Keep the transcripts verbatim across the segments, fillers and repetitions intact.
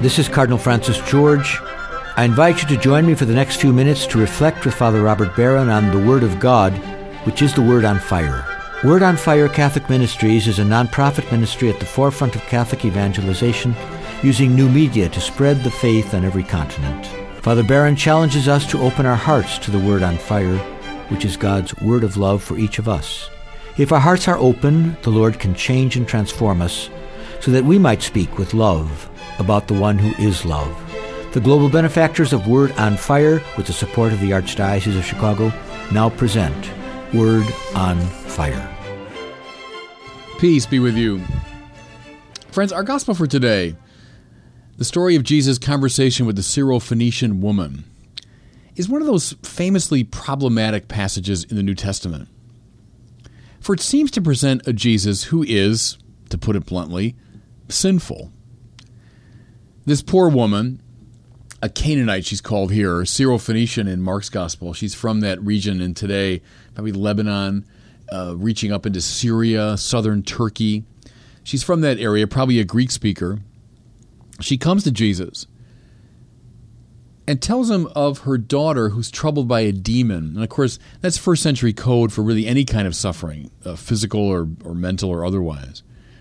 This is Cardinal Francis George. I invite you to join me for the next few minutes to reflect with Father Robert Barron on the Word of God, which is the Word on Fire. Word on Fire Catholic Ministries is a non-profit ministry at the forefront of Catholic evangelization, using new media to spread the faith on every continent. Father Barron challenges us to open our hearts to the Word on Fire, which is God's word of love for each of us. If our hearts are open, the Lord can change and transform us so that we might speak with love about the one who is love. The global benefactors of Word on Fire, with the support of the Archdiocese of Chicago, now present Word on Fire. Peace be with you. Friends, our gospel for today, the story of Jesus' conversation with the Syrophoenician woman, is one of those famously problematic passages in the New Testament. For it seems to present a Jesus who is, to put it bluntly, sinful. This poor woman, a Canaanite she's called here, Syrophoenician in Mark's gospel, she's from that region in today, probably Lebanon, uh, reaching up into Syria, southern Turkey. She's from that area, probably a Greek speaker. She comes to Jesus and tells him of her daughter who's troubled by a demon. And of course, that's first century code for really any kind of suffering, uh, physical or, or mental or otherwise.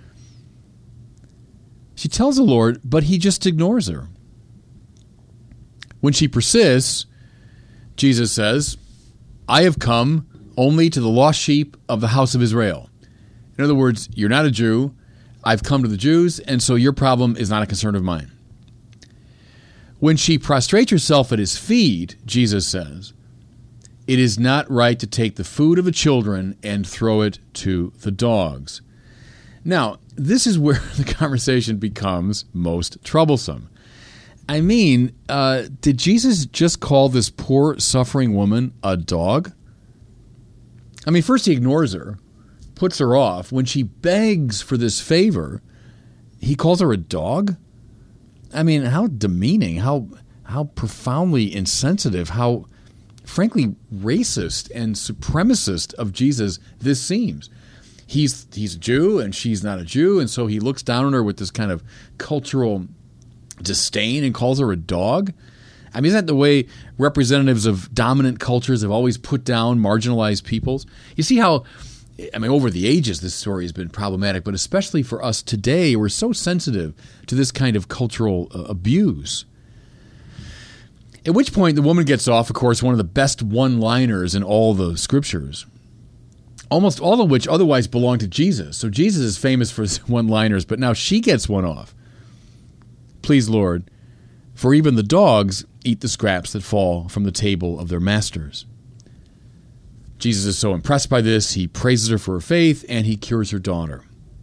She tells the Lord, but he just ignores her. When she persists, Jesus says, I have come only to the lost sheep of the house of Israel. In other words, you're not a Jew. I've come to the Jews, and so your problem is not a concern of mine. When she prostrates herself at his feet, Jesus says, it is not right to take the food of the children and throw it to the dogs. Now, this is where the conversation becomes most troublesome. I mean, uh, did Jesus just call this poor, suffering woman a dog? I mean, first he ignores her, puts her off. When she begs for this favor, he calls her a dog? I mean, how demeaning, how how profoundly insensitive, how frankly racist and supremacist of Jesus this seems. He's he's a Jew and she's not a Jew, and so he looks down on her with this kind of cultural disdain and calls her a dog. I mean, isn't that the way representatives of dominant cultures have always put down marginalized peoples? You see how, I mean, over the ages, this story has been problematic, but especially for us today, we're so sensitive to this kind of cultural uh, abuse. At which point, the woman gets off, of course, one of the best one-liners in all the scriptures, almost all of which otherwise belong to Jesus. So Jesus is famous for his one-liners, but now she gets one off. Please, Lord, for even the dogs eat the scraps that fall from the table of their masters. Jesus is so impressed by this, he praises her for her faith, and he cures her daughter.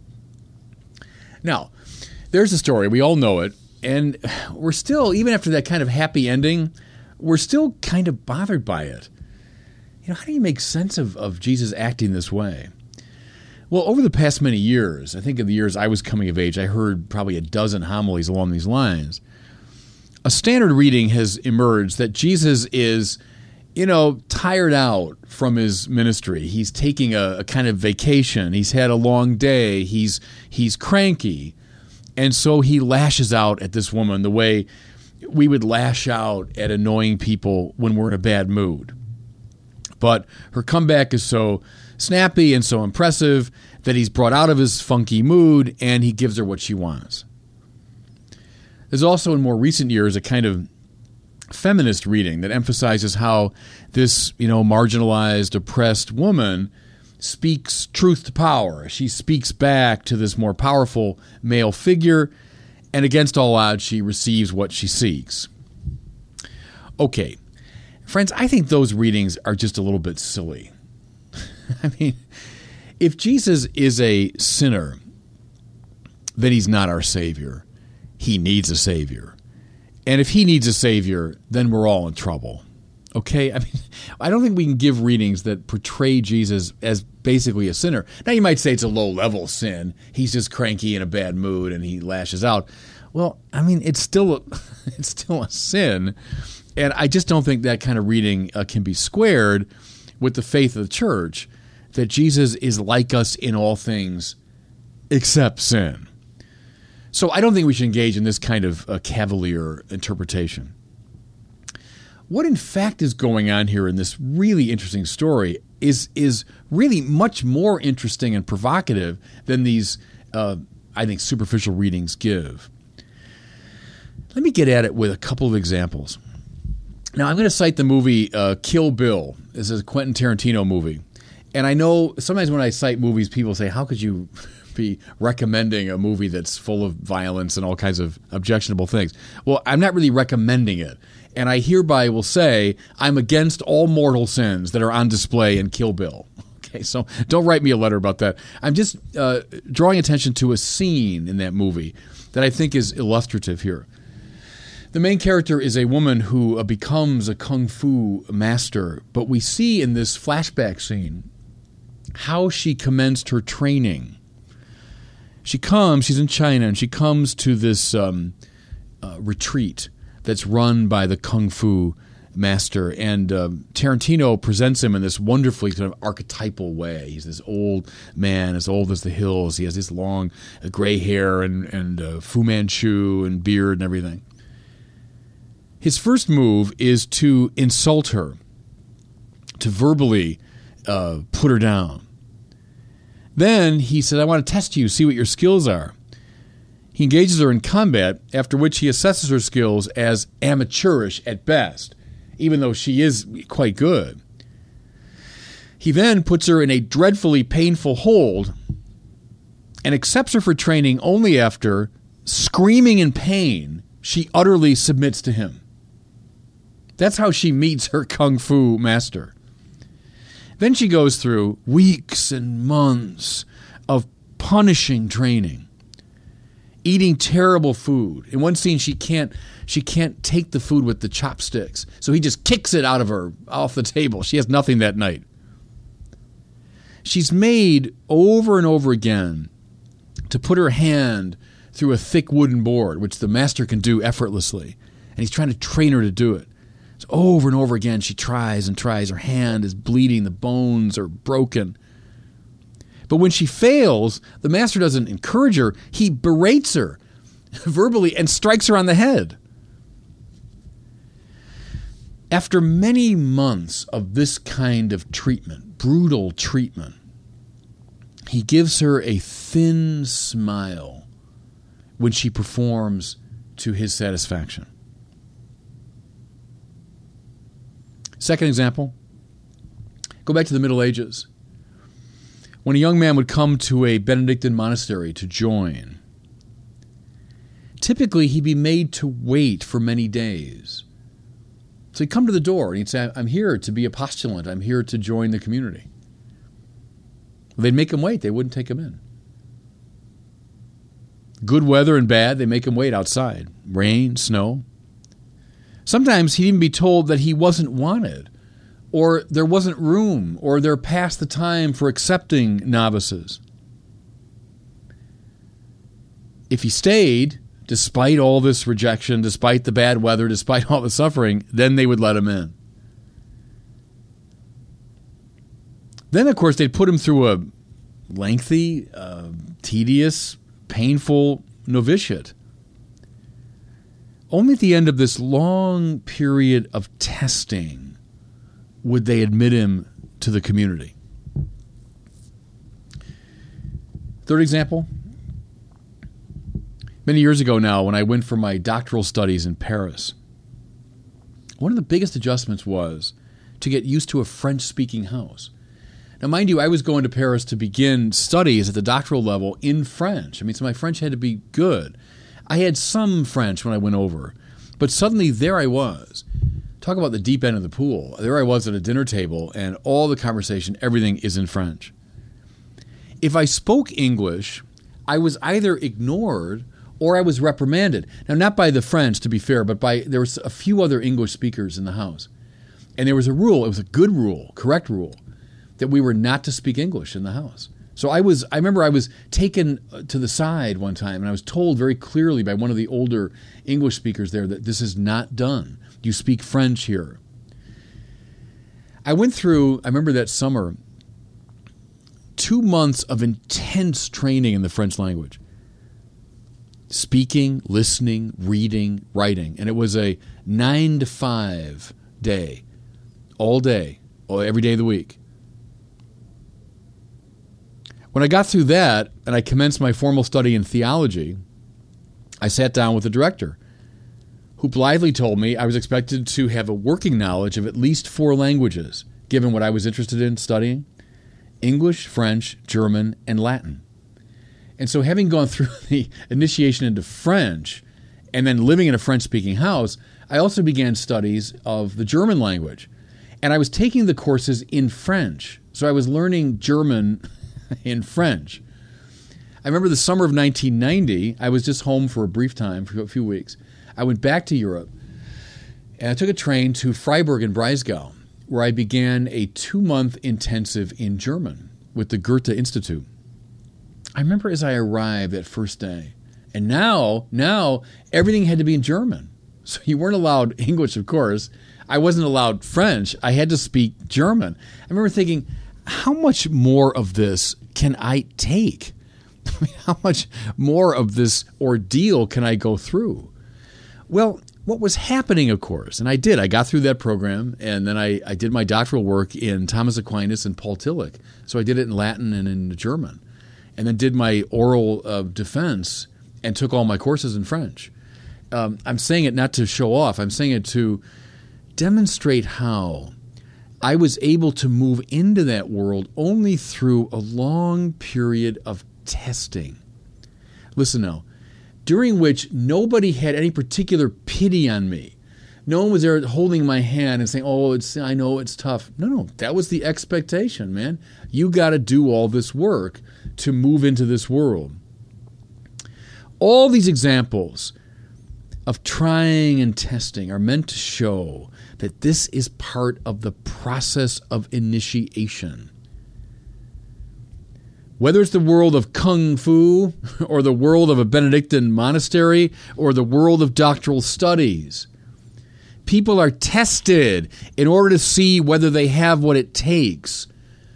Now, there's a story, we all know it, and we're still, even after that kind of happy ending, we're still kind of bothered by it. You know, how do you make sense of, of Jesus acting this way? Well, over the past many years, I think in the years I was coming of age, I heard probably a dozen homilies along these lines. A standard reading has emerged that Jesus is, you know, tired out from his ministry. He's taking a, a kind of vacation. He's had a long day. He's he's cranky. And so he lashes out at this woman the way we would lash out at annoying people when we're in a bad mood. But her comeback is so snappy and so impressive that he's brought out of his funky mood and he gives her what she wants. There's also in more recent years a kind of feminist reading that emphasizes how this, you know, marginalized, oppressed woman speaks truth to power. She speaks back to this more powerful male figure, and against all odds, she receives what she seeks. Okay, friends, I think those readings are just a little bit silly. I mean, if Jesus is a sinner, then he's not our Savior. He needs a Savior. And if he needs a Savior, then we're all in trouble. Okay? I mean, I don't think we can give readings that portray Jesus as basically a sinner. Now, you might say it's a low-level sin. He's just cranky in a bad mood and he lashes out. Well, I mean, it's still a, it's still a sin. And I just don't think that kind of reading uh, can be squared with the faith of the church, that Jesus is like us in all things except sin. So I don't think we should engage in this kind of uh, cavalier interpretation. What in fact is going on here in this really interesting story is is really much more interesting and provocative than these, uh, I think, superficial readings give. Let me get at it with a couple of examples. Now, I'm going to cite the movie uh, Kill Bill. This is a Quentin Tarantino movie. And I know sometimes when I cite movies, people say, how could you be recommending a movie that's full of violence and all kinds of objectionable things? Well, I'm not really recommending it. And I hereby will say I'm against all mortal sins that are on display in Kill Bill. Okay, so don't write me a letter about that. I'm just uh, drawing attention to a scene in that movie that I think is illustrative here. The main character is a woman who uh, becomes a kung fu master, but we see in this flashback scene how she commenced her training. She comes, she's in China, and she comes to this um, uh, retreat that's run by the kung fu master, and uh, Tarantino presents him in this wonderfully kind of archetypal way. He's this old man, as old as the hills. He has this long uh, gray hair and, and uh, Fu Manchu and beard and everything. His first move is to insult her, to verbally uh, put her down. Then he said, I want to test you, see what your skills are. He engages her in combat, after which he assesses her skills as amateurish at best, even though she is quite good. He then puts her in a dreadfully painful hold and accepts her for training only after, screaming in pain, she utterly submits to him. That's how she meets her kung fu master. Then she goes through weeks and months of punishing training, eating terrible food. In one scene, she can't she can't take the food with the chopsticks, so he just kicks it out of her, off the table. She has nothing that night. She's made over and over again to put her hand through a thick wooden board, which the master can do effortlessly, and he's trying to train her to do it. So over and over again, she tries and tries. Her hand is bleeding. The bones are broken. But when she fails, the master doesn't encourage her. He berates her verbally and strikes her on the head. After many months of this kind of treatment, brutal treatment, he gives her a thin smile when she performs to his satisfaction. Second example, go back to the Middle Ages. When a young man would come to a Benedictine monastery to join, typically he'd be made to wait for many days. So he'd come to the door and he'd say, I'm here to be a postulant. I'm here to join the community. They'd make him wait. They wouldn't take him in. Good weather and bad, they make him wait outside. Rain, snow. Sometimes he'd even be told that he wasn't wanted, or there wasn't room, or they're past the time for accepting novices. If he stayed, despite all this rejection, despite the bad weather, despite all the suffering, then they would let him in. Then, of course, they'd put him through a lengthy, uh, tedious, painful novitiate. Only at the end of this long period of testing would they admit him to the community. Third example. Many years ago now, when I went for my doctoral studies in Paris, one of the biggest adjustments was to get used to a French-speaking house. Now, mind you, I was going to Paris to begin studies at the doctoral level in French. I mean, so my French had to be good. I had some French when I went over, but suddenly there I was. Talk about the deep end of the pool. There I was at a dinner table, and all the conversation, everything is in French. If I spoke English, I was either ignored or I was reprimanded. Now, not by the French, to be fair, but by there was a few other English speakers in the house. And there was a rule, it was a good rule, correct rule, that we were not to speak English in the house. So I was, I remember I was taken to the side one time and I was told very clearly by one of the older English speakers there that this is not done. You speak French here. I went through, I remember that summer, two months of intense training in the French language. speaking, listening, reading, writing. And it was a nine to five day, all day, every day of the week. When I got through that and I commenced my formal study in theology, I sat down with the director, who blithely told me I was expected to have a working knowledge of at least four languages, given what I was interested in studying: English, French, German, and Latin. And so having gone through the initiation into French and then living in a French-speaking house, I also began studies of the German language. And I was taking the courses in French. So I was learning German in French. I remember the summer of nineteen ninety, I was just home for a brief time, for a few weeks. I went back to Europe, and I took a train to Freiburg and Breisgau, where I began a two-month intensive in German with the Goethe Institute. I remember as I arrived that first day, and now, now everything had to be in German. So you weren't allowed English, of course. I wasn't allowed French. I had to speak German. I remember thinking, how much more of this can I take? I mean, how much more of this ordeal can I go through? Well, what was happening, of course, and I did. I got through that program, and then I, I did my doctoral work in Thomas Aquinas and Paul Tillich. So I did it in Latin and in German, and then did my oral uh, defense and took all my courses in French. Um, I'm saying it not to show off. I'm saying it to demonstrate how I was able to move into that world only through a long period of testing. Listen now. During which nobody had any particular pity on me. No one was there holding my hand and saying, oh, it's I know it's tough. No, no, that was the expectation, man. You got to do all this work to move into this world. All these examples of trying and testing are meant to show that this is part of the process of initiation. Whether it's the world of Kung Fu, or the world of a Benedictine monastery, or the world of doctoral studies, people are tested in order to see whether they have what it takes.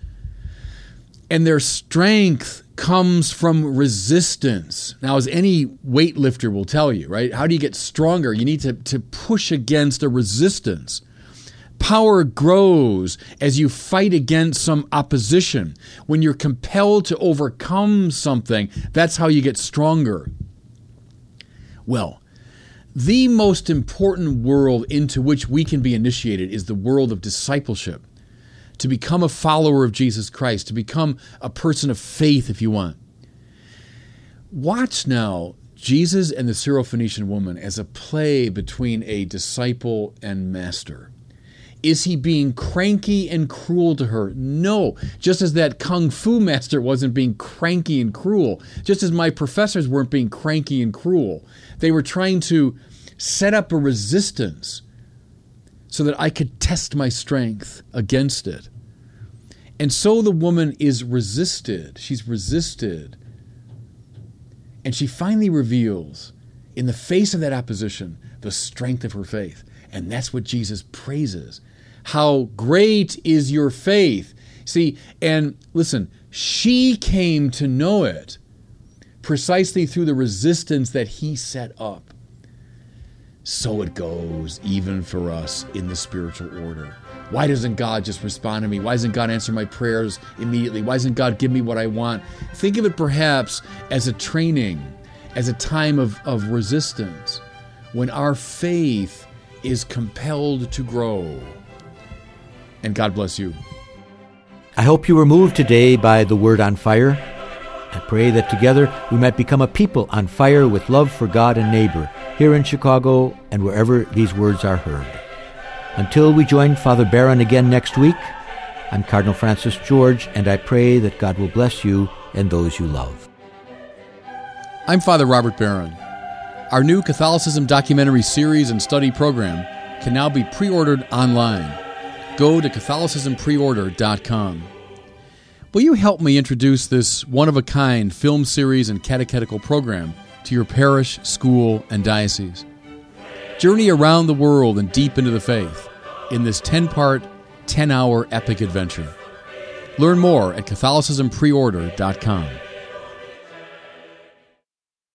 And their strength comes from resistance. Now, as any weightlifter will tell you, right? How do you get stronger? You need to, to push against a resistance. Power grows as you fight against some opposition. When you're compelled to overcome something, that's how you get stronger. Well, the most important world into which we can be initiated is the world of discipleship. To become a follower of Jesus Christ, to become a person of faith, if you want. Watch now Jesus and the Syrophoenician woman as a play between a disciple and master. Is he being cranky and cruel to her? No. Just as that Kung Fu master wasn't being cranky and cruel. Just as my professors weren't being cranky and cruel. They were trying to set up a resistance so that I could test my strength against it. And so the woman is resisted. She's resisted. And she finally reveals, in the face of that opposition, the strength of her faith. And that's what Jesus praises. How great is your faith. See, and listen, she came to know it precisely through the resistance that he set up. So it goes even for us in the spiritual order. Why doesn't God just respond to me? Why doesn't God answer my prayers immediately? Why doesn't God give me what I want? Think of it perhaps as a training, as a time of, of resistance, when our faith is compelled to grow. And God bless you. I hope you were moved today by the Word on Fire. I pray that together we might become a people on fire with love for God and neighbor, here in Chicago and wherever these words are heard. Until we join Father Barron again next week, I'm Cardinal Francis George, and I pray that God will bless you and those you love. I'm Father Robert Barron. Our new Catholicism documentary series and study program can now be pre-ordered online. Go to Catholicism Preorder dot com. Will you help me introduce this one-of-a-kind film series and catechetical program to your parish, school, and diocese? Journey around the world and deep into the faith in this ten-part, ten-hour epic adventure. Learn more at Catholicism Preorder dot com.